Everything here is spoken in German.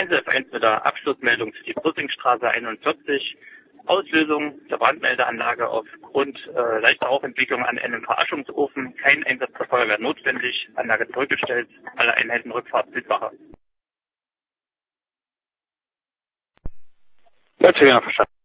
111.1 mit der Abschlussmeldung für die Brüssingstraße 41. Auslösung der Brandmeldeanlage aufgrund leichter Rauchentwicklung an einem Verarschungsofen. Kein Einsatz der Feuerwehr notwendig. Anlage zurückgestellt. Alle Einheiten Rückfahrt Südwache. Natürlich verstanden.